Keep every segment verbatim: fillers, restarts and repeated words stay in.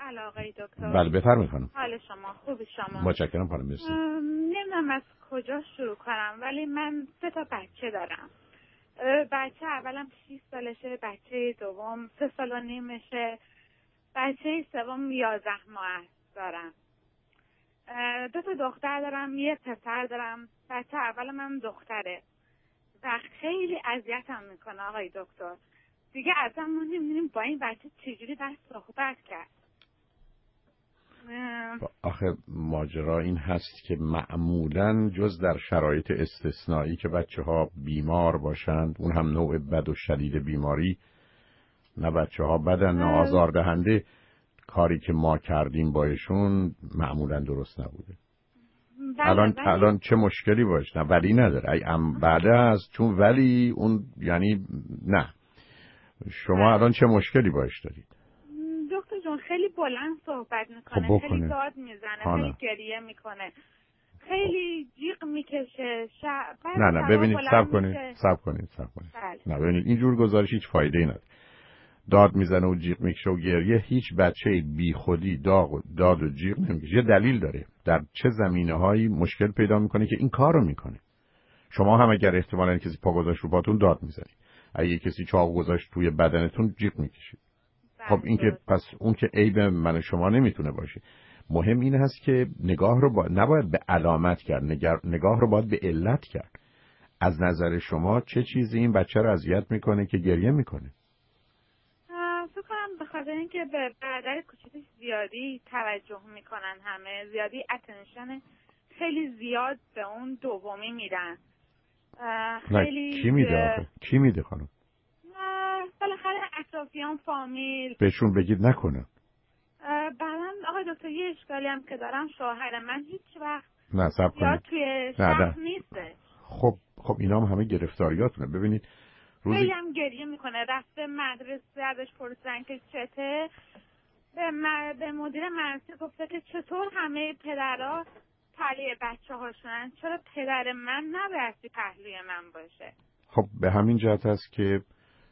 سلام آقای دکتر. بله بفرمایید خانم. حال شما خوبی شما؟ متشکرم خانم. مرسی. نمیدونم از کجا شروع کنم ولی من سه تا بچه دارم. بچه اولم شش سالشه، بچه دوم سه سال و نیمشه، بچه سوم یازده ماه دارم. دو تا دختر دارم، یه پسر دارم. بچه اولم هم دختره و خیلی اذیتم میکنه آقای دکتر. دیگه اصلا ما نمیدونیم با این بچه چجوری باید صحبت کرد. آخه ماجرا این هست که معمولاً جز در شرایط استثنایی که بچه ها بیمار باشند، اون هم نوع بد و شدید بیماری، نه بچه ها بدن نه آزاردهنده، کاری که ما کردیم با ایشون معمولاً درست نبوده. بله الان بله. الان چه مشکلی باشه؟ نه ولی نداره. ای ام بعد از چون ولی اون یعنی نه. شما بله. الان چه مشکلی باش دارید؟ دکتر جون خیلی بلند صحبت میکنه، خب خیلی داد میزنه، آنه. خیلی گریه میکنه، خیلی جیغ میکشه. شب نه نه ببینید صبر کنید صبر کنید صبر کنید نه ببینید اینجور گزارش هیچ فایده ای نداره. داد میزنه و جیغ میکشه و گریه، هیچ بچه بی خودی داغ و داد و جیغ نمیکشه. یه دلیل داره در چه زمینه‌هایی مشکل پیدا میکنه که این کارو میکنه. شما هم اگر احتمالاً کسی پا گذاشت رو پاتون داد میزنید، اگه کسی چاقو گذاشت توی بدنتون جیغ میکشید. خب این که پس اون که عیب من و شما نمیتونه باشه. مهم این هست که نگاه رو با... نباید به علامت کرد، نگر... نگاه رو باید به علت کرد. از نظر شما چه چیزی این بچه رو اذیت میکنه که گریه میکنه؟ فکر کنم به خاطر اینکه به برادر کوچیکش زیادی توجه میکنن، همه زیادی اتنشن خیلی زیاد به اون دومی میدن. خیلی کی میده آخه؟ کی میده خانم؟ بالاخره اطرافیان، فامیل. بهشون بگید نکنن. بعدم آقای دکتر یه اشکالی هم که دارم، شوهر من هیچ وقت نه صبر کنید توی شهر نیسته. خب خب اینا هم همه گرفتاریاتونه. ببینید روزی خیلی هم گریه میکنه، رفته مدرسه ازش پرسیدن که چته، به, م... به مدیر مدرسه گفته که چطور همه پدرها پهلوی بچه هاشونن، چرا پدر من نبایستی پهلوی من باشه؟ خب به همین جهت است که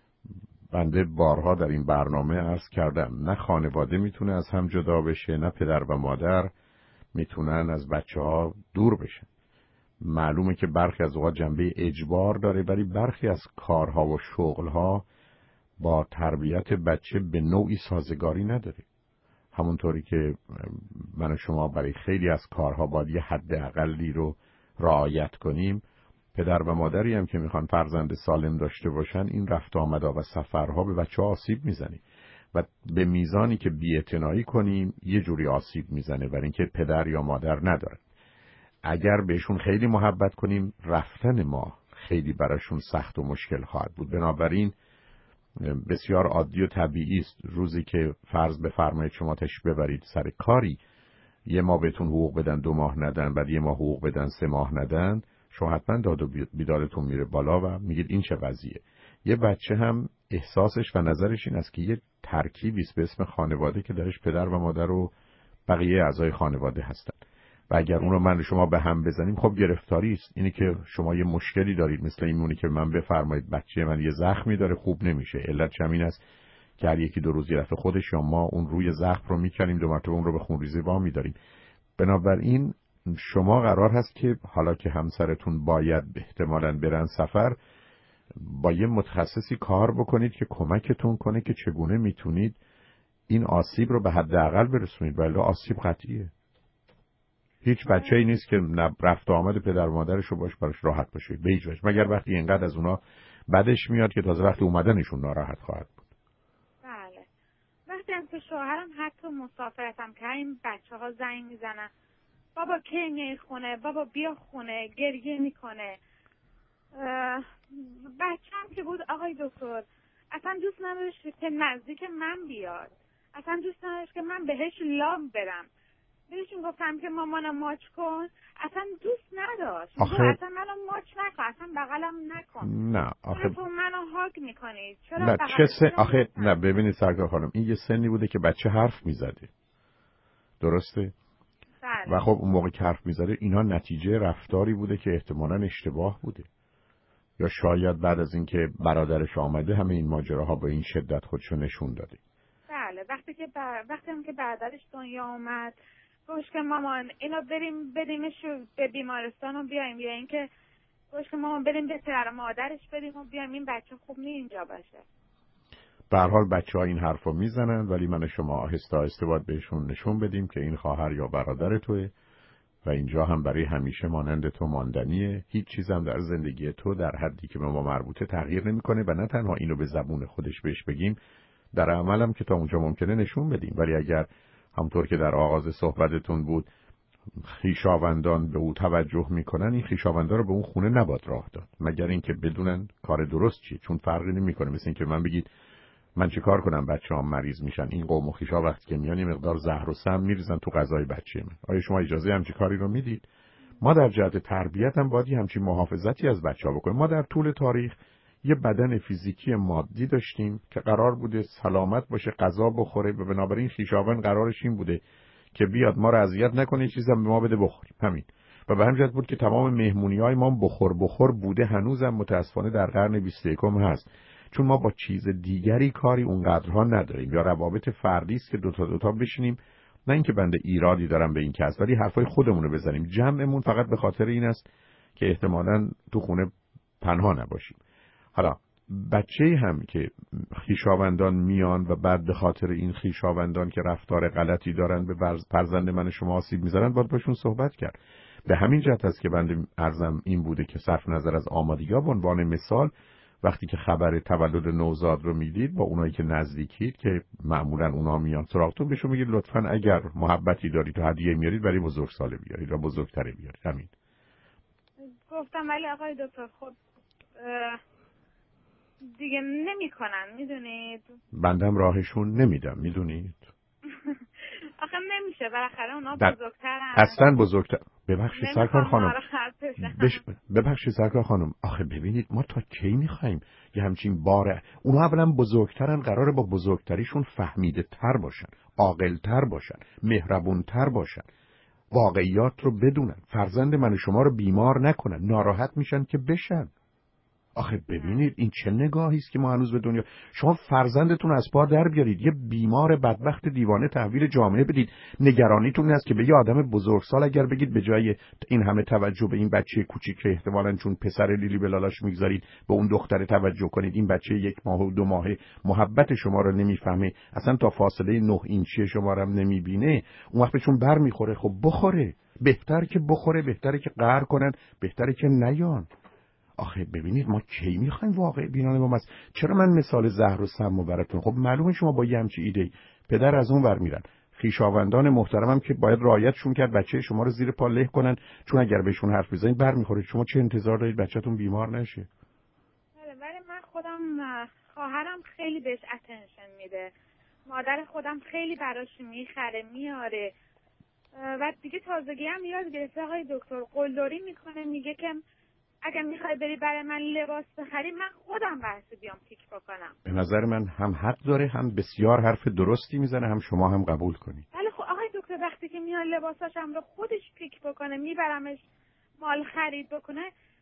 بنده بارها در این برنامه عرض کردم، نه خانواده میتونه از هم جدا بشه، نه پدر و مادر میتونن از بچه ها دور بشن. معلومه که برخی از اوقات جنبه اجبار داره، ولی برخی از کارها و شغلها با تربیت بچه به نوعی سازگاری نداره. همونطوری که من و شما برای خیلی از کارها باید یه حد اقلی رو رعایت کنیم، پدر و مادری هم که میخوان فرزند سالم داشته باشن، این رفت آمدا و سفرها به بچه ها آسیب میزنه و به میزانی که بی‌اعتنایی کنیم یه جوری آسیب میزنه، برای اینکه پدر یا مادر نداره. اگر بهشون خیلی محبت کنیم، رفتن ما خیلی براشون سخت و مشکل خواهد بود. بنابراین بسیار عادی و طبیعی است روزی که فرض بفرمایید شما تشریف ببرید سر کاری، یه ماه بهتون حقوق بدن، دو ماه ندن، بعد یه ماه حقوق بدن، سه ماه ندن، شما حتما داد و بیدارتون میره بالا و میگید این چه وضعیه. یه بچه هم احساسش و نظرش این است که یه ترکیبی است به اسم خانواده که درش پدر و مادر و بقیه اعضای خانواده هستن و اگر اون رو من و شما به هم بزنیم خب گرفتاری است. اینی که شما یه مشکلی دارید مثل اینونی که من بفرمایید بچه من یه زخمی داره خوب نمیشه، علتش همین است که هر یکی دو روز یه دفعه خودش یا ما اون روی زخم رو میکنیم، دو مرتبه اون رو به خونریزی وا میداریم. بنابراین شما قرار هست که حالا که همسرتون باید احتمالاً برن سفر، با یه متخصصی کار بکنید که کمکتون کنه که چگونه میتونید این آسیب رو به حداقل برسونید، ولی آسیب قطعیه. هیچ بچه‌ای نیست که رفت و آمد پدر و مادرش رو باش براش راحت باشه به هیچ وجه، مگر وقتی اینقدر از اونا بدش میاد که تازه وقتی اومدنشون ناراحت خواهد بود. بله. وقتی هم که شوهرم حتی مسافرتم که این بچه‌ها زنگ میزنن بابا کی میای خونه، بابا بیا خونه، گریه میکنه. بچه‌م که بود آقای دکتر اصلا دوست نداشت که نزدیک من بیاد، اصلا دوست نداشت که من بهش لام برم. بهشون گفتم که مامانم ماچ کن، اصلا دوست نداشت. آخه... اصلا منو ماچ نکن، اصلا بغلم نکن. نه آخه تو منو هاگ میکنی چرا نه بغلم چه سن... آخه نمی‌کنی؟ نه ببینید سرکار خانم، این یه سنی بوده که بچه حرف میزده، درسته؟ بله. و خب اون موقع که حرف میزده اینا نتیجه رفتاری بوده که احتمالاً اشتباه بوده، یا شاید بعد از اینکه برادرش آمده همه این ماجراها با این شدت خودشو نشون داده. بله وقتی که بر... وقتی هم که برادرش دنیا اومد گوش که مامان اینو بریم بدیمش به بیمارستان و بیایم، یا اینکه گوش که مامان بریم به پدر مادرش بدیم و بیایم، این بچه خوب نی اینجا باشه. به هر حال بچه‌ها این حرفو میزنن، ولی من شما آهسته آهسته باید بهشون نشون بدیم که این خواهر یا برادر توئه و اینجا هم برای همیشه مانند تو ماندنیه. هیچ چیز هم در زندگی تو در حدی که به ما مربوطه تغییر نمیکنه و نه تنها اینو به زبون خودش بهش بگیم، در عملم که تا اونجا ممکنه نشون بدیم. ولی اگر همطور که در آغاز صحبتتون بود خویشاوندان به او توجه میکنن، این خویشاوندان رو به اون خونه نباید راه داد مگر اینکه بدونن کار درست چیه، چون فرقی نمیکنه. مثل اینکه من بگید من چه کار کنم بچه‌هام مریض میشن، این قوم و خویشا وقتی که میان یه مقدار زهر و سم میریزن تو غذای بچه من، آیا شما اجازه همچین کاری رو میدید؟ ما در جهت تربیت هم باید همچین محافظتی از بچه‌ها بکنیم. ما در طول تاریخ یه بدن فیزیکی مادی داشتیم که قرار بوده سلامت باشه، غذا بخوره و بنابراین خویشاوند قرارش این بوده که بیاد ما رو اذیت نکنه، چیزی هم به ما بده بخوریم، همین. و به همین جهت بود که تمام مهمونی‌های ما بخور بخور بوده، هنوزم متأسفانه در قرن بیست و یکم هست، چون ما با چیز دیگری کاری اونقدرها نداریم، یا روابط فردی است که دوتا دوتا بشینیم. نه اینکه بنده ایرادی دارم به این کس، ولی حرفای خودمون رو بزنیم. جمعمون فقط به خاطر این است که احتمالاً تو خونه پنها نباشیم. حالا بچه‌ای هم که خویشاوندان میان و بعد به خاطر این خویشاوندان که رفتار غلطی دارن به فرزند من شما آسیب میزنن، باید باشون صحبت کرد. به همین جهت است که بنده عرضم این بوده که صرف نظر از آمادگی‌ها، به عنوان مثال وقتی که خبر تولد نوزاد رو میدید با اونایی که نزدیکید که معمولا اونا میان سراغتون، بهشون میگید لطفاً اگر محبتی دارید تو هدیه میارید برای بزرگساله بیارید و بزرگتره بیارید. همین گفتم. ولی آقای دکتر خب دیگه نمیکنن، میدونید. بندم راهشون نمیدم، میدونید. آخه نمیشه، بالاخره اونا در... بزرگترن. اصلا بزرگتر. ببخشید سرکار خانم. بش... ببخشید سرکار خانم. آخه ببینید ما تا کی میخوایم یه همچین باره؟ اونا اولا بزرگترن، قراره با بزرگتریشون فهمیده تر باشن، عاقل تر باشن، مهربون تر باشن، واقعیات رو بدونن، فرزند من شما رو بیمار نکنن، ناراحت میشن که بشن. آخه ببینید این چه نگاهی است که ما هنوز به دنیا. شما فرزندتون از پا در بیارید، یه بیمار بدبخت دیوانه تحویل جامعه بدید. نگرانیتون این است که به یه آدم بزرگسال اگر بگید به جای این همه توجه به این بچه کوچیک که احتمالاً چون پسر لیلی به لالاش میگذارید به اون دختر توجه کنید، این بچه یک ماه و دو ماهه محبت شما رو نمیفهمه، اصلا تا فاصله نه اینچی شما رو هم نمیبینه، اون وقت چون بر میخوره. خب بخوره، بهتر که بخوره، بهتره که قهر کنن، بهتره که نیان. آخه ببینید ما کی میخوایم واقع بینانه با مس... چرا من مثال زهر و سم براتون؟ خب معلومه شما با یه همچی ایده پدر از اون ور میرن. خویشاوندان محترمم که باید رعایتشون کرد بچه شما رو زیر پا له کنن، چون اگر بهشون حرف بزنید برمیخوره. شما چه انتظار دارید بچه‌تون بیمار نشه؟ ولی من خودم خواهرم خیلی بهش اتنشن میده، مادر خودم خیلی براش میخره میاره و دیگه تازگی هم یاد گرفته آقای دکتر قلدری میکنه، میگه که اگر میخوای بری برای من لباس بخری من خودم برسه بیام پیک بکنم. به نظر من هم حق داره، هم بسیار حرف درستی میزنه، هم شما هم قبول کنید. ولی خب آقای دکتر وقتی که میاد لباساشم رو خودش پیک بکنه، میبرمش مال خرید بکنه،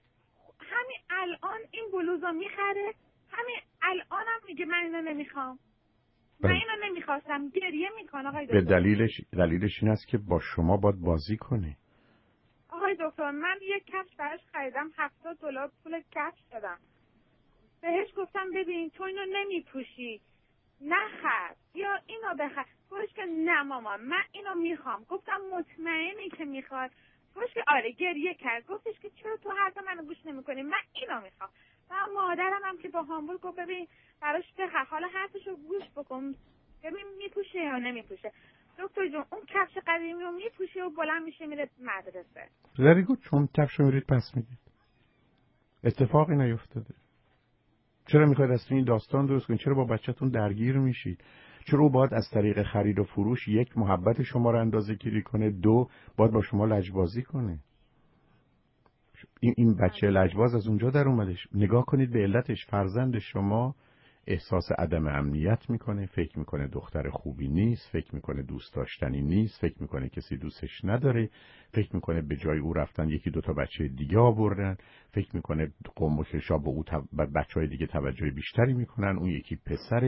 همین الان این بلوزو میخره، همین الانم میگه من اینو نمیخوام، من اینو نمیخواستم، گریه میکنه آقای دکتر. به دلیلش دلیلش این است که با شما باید بازی کنه. آقای دکتر من یک کفش براش خریدم، هفتاد دلار پول کفش دادم، بهش گفتم ببین تو اینو نمیپوشی نخر یا اینو بخر. گفتش که نه مامان من اینو میخوام. گفتم مطمئنی که میخواد؟ گفتش که آره. گریه کرد، گفتش که چرا تو حرف منو گوش نمیکنی، من اینو میخوام. و مادرم هم که با هامبورگ گفت ببین براش بخر، حالا حرفشو گوش بکن ببین میپوشه یا نمیپوشه. دکتر جون اون کفش قدیمی رو میپوشه و بلند میشه میره مدرسه. زری گفت چون کفشو میرید پس میدید، اتفاقی نیفتاده. چرا میخواید از این داستان درست کنید؟ چرا با بچه‌تون درگیر میشید؟ چرا او باید از طریق خرید و فروش یک محبت شما رو اندازه‌گیری کنه، دو باید با شما لجبازی کنه؟ این این بچه لجباز از اونجا در اومدش. نگاه کنید به علتش. فرزند شما احساس عدم امنیت میکنه، فکر میکنه دختر خوبی نیست، فکر میکنه دوست داشتنی نیست، فکر میکنه کسی دوستش نداره، فکر میکنه به جای او رفتن یکی دوتا بچه دیگه آوردن، فکر میکنه قوم و کشا به او تب... بچهای دیگه توجه بیشتری میکنن، اون یکی پسره.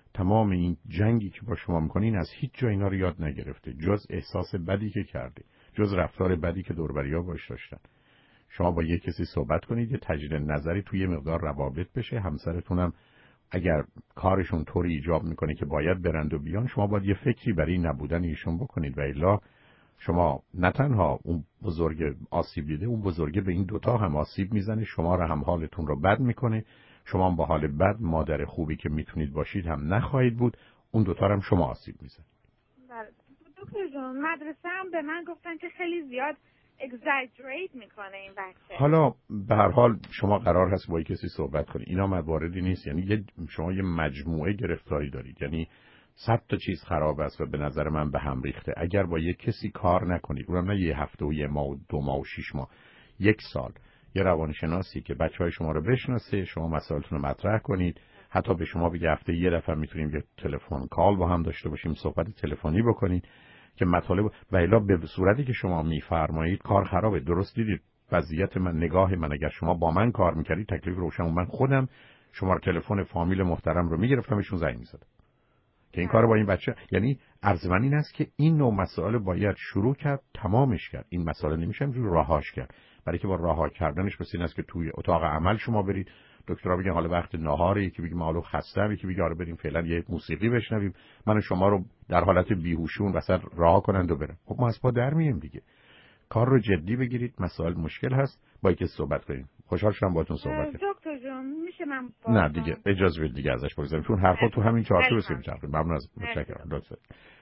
تمام این جنگی که با شما میکنین از هیچ جا اینا رو یاد نگرفته، جز احساس بدی که کرده، جز رفتار بدی که دور و بریا باش داشتن. شما با یک کسی صحبت کنید، یه تجدید نظری توی مقدار روابط بشه، همسرتونم اگر کارشون طوری ایجاب میکنه که باید برند و بیان، شما باید یه فکری برای نبودن ایشون بکنید و الا شما نه تنها اون بزرگ آسیب دیده، اون بزرگه به این دوتا هم آسیب میزنه، شما رو هم حالتون رو بد میکنه، شما با حال بد مادر خوبی که میتونید باشید هم نخواهید بود، اون دوتا هم شما آسیب میزنه. دکتر جون مدرسه هم به من گفتن که خیلی زیاد exaggerate میکنه این بچه. حالا به هر حال شما قرار هست با کسی صحبت کنید، اینا مواردی نیست، یعنی یه شما یه مجموعه گرفتاری دارید، یعنی صد تا چیز خراب است و به نظر من به هم ریخته. اگر با یک کسی کار نکنید، اونم نه یه هفته و یه ماه و دو ماه و شش ماه، یک سال، یه روانشناسی که بچهای شما رو بشناسه، شما مسائلتون رو مطرح کنید، حتی به شما بگه هفته یه دفعه میتونیم یه تلفن کال با هم داشته باشیم، صحبت تلفنی بکنید که مطالب و الا به صورتی که شما میفرمایید کار خرابه. درست دیدید وضعیت من، نگاه من، اگر شما با من کار میکردید تکلیف روشن، من خودم شما رو تلفن فامیل محترم رو میگرفتم بهشون زنگ میزدم که این کار با این بچه، یعنی عرض من این است که این نوع مسائل باید شروع کرد، تمامش کرد. این مسائل نمیشه اینجوری رهاش کرد، برای که با رها کردنش مثل این است که توی اتاق عمل شما برید، دکترها بگن حالا وقت ناهاره، یکی بگه معلوم خستم، یکی بگه آره بریم فعلا یه موسیقی بشنویم، من شما رو در حالت بیهوشون وسط رها کنند و برن. خب ما از پا در میایم دیگه. کار رو جدی بگیرید، مسائل مشکل هست، با یکی صحبت کنیم. خوشحال شدم باهاتون صحبت کردم. دکتر جون میشه من نه دیگه اجازه بدید دیگه ازش بگذاریم، چون حرفا تو همین چارچوب است که میچرخه. ممنون از متشکرم. لطفا.